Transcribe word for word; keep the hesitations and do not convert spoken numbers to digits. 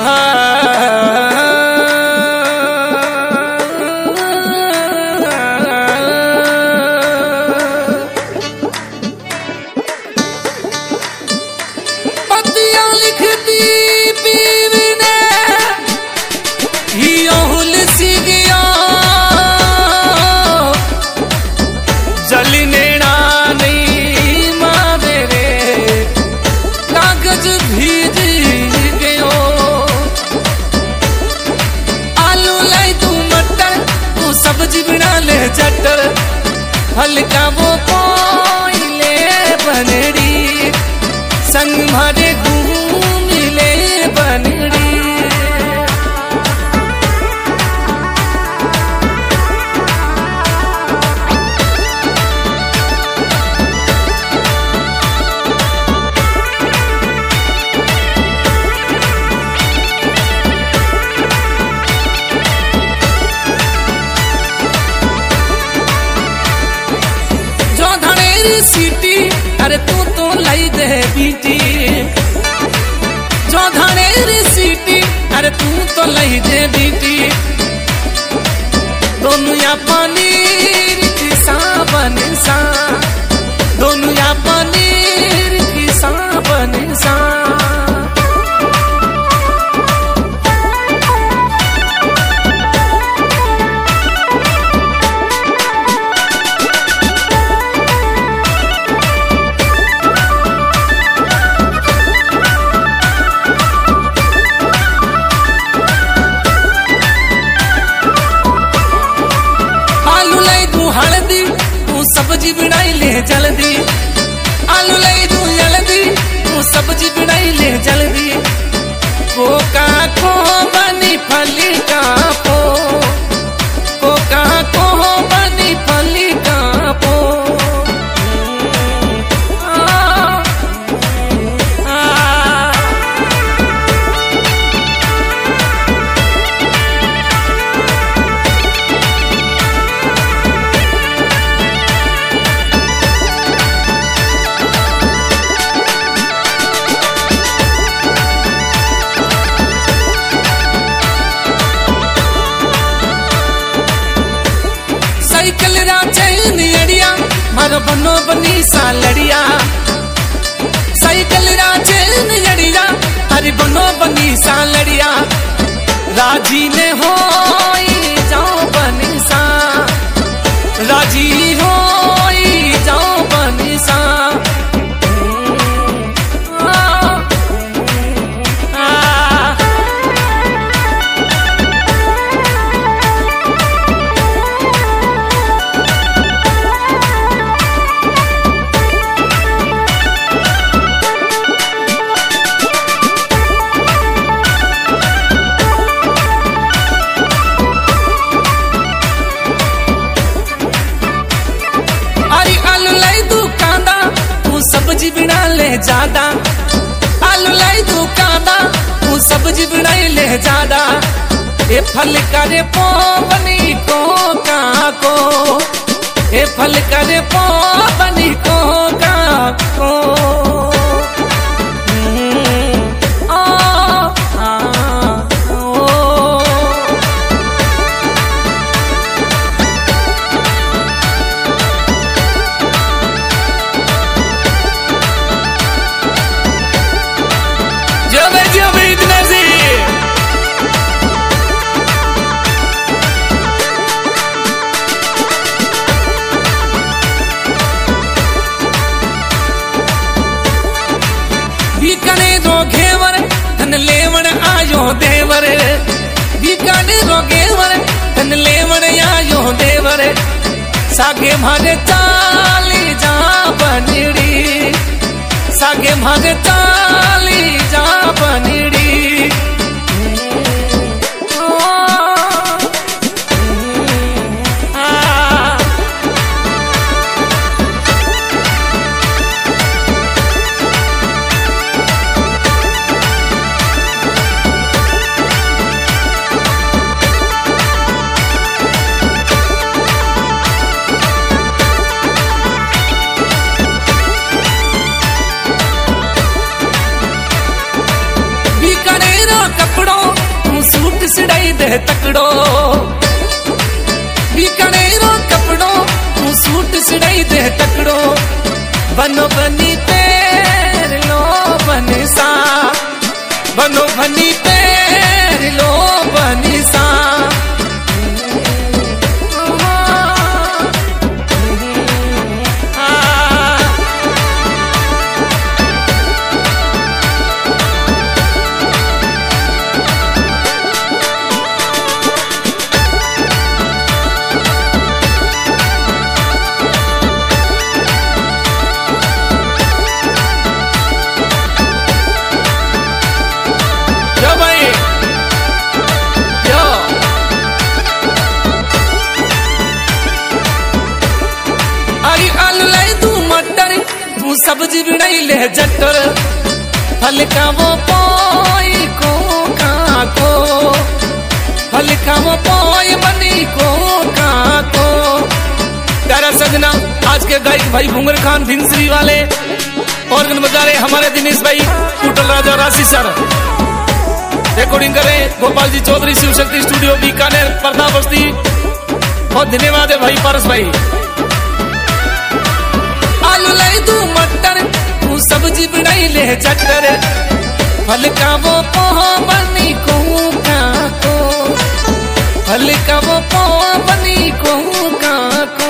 पतियां लिखती बीवी ने यूं सी गया जलने नहीं मारे रे कागज भीज गयो। आलू लाई तू मटर तू सब्जी बना ले चटर हल्का वो कोयले बनड़ी संग भरे घूम ले बनड़ी। सीटी अरे तू तो लाई दे बीटी जो धानेरी सीटी अरे तू तो लाई दे बीटी दोनों या पनीर की साबन सा दोनों या पनीर की साबन सा। हल्दी तू सब्जी बनाई ले जल्दी आलू लाई तू जल्दी तू सब्जी बनाई ले जल्दी। कोका को बनी फली का पो कोका को बनी फली का पो आ, आ, साइकिल राचैन अड़िया मारो बनो बनी सा लड़िया साइकिल राचैन अड़िया हरी बनो बनी सा लड़िया राजी ने हो जाओ बनी सा राजी हो जाओ बनी सा। सब्जी बना ले ज्यादा आलू लाई तू कांदा तू सब्जी बनाई ले ज्यादा ए फल करे पो बनी को का को ए फल करे पो बनी को का को लेवन आयो देवर बीकाने रोगेवर तन लेवन आयो देवर सागे मारे चाली जा बनड़ी सागे मारे चाली जा बनड़ी। कपड़ो तू सूट सिड़ाई दे तकड़ो बीकानेरो कपड़ो तू सूट सिड़ाई दे तकड़ो बनो बनी पैर लो बनी सा बनो बनी पैर लो बनी सा सब्जी बिड़ाई ले जटर हल्का वो पोई को काको हल्का वो पोई बनी को काको। प्यारा सजना आज के गायक भाई भूंगर खान भिंसरी वाले ऑर्गन बजा रहे हमारे दिनेश भाई टूटल राजा राशि सर रिकॉर्डिंग करे गोपाल जी चौधरी शिव शक्ति स्टूडियो बीकानेर पर्दा बस्ती। बहुत धन्यवाद है भाई पारस भाई। आलू लाई तू मटर तू सब्जी बनाई ले चटर हल्का वो पोहा बनी को काको हल्का वो पोहा बनी को काको।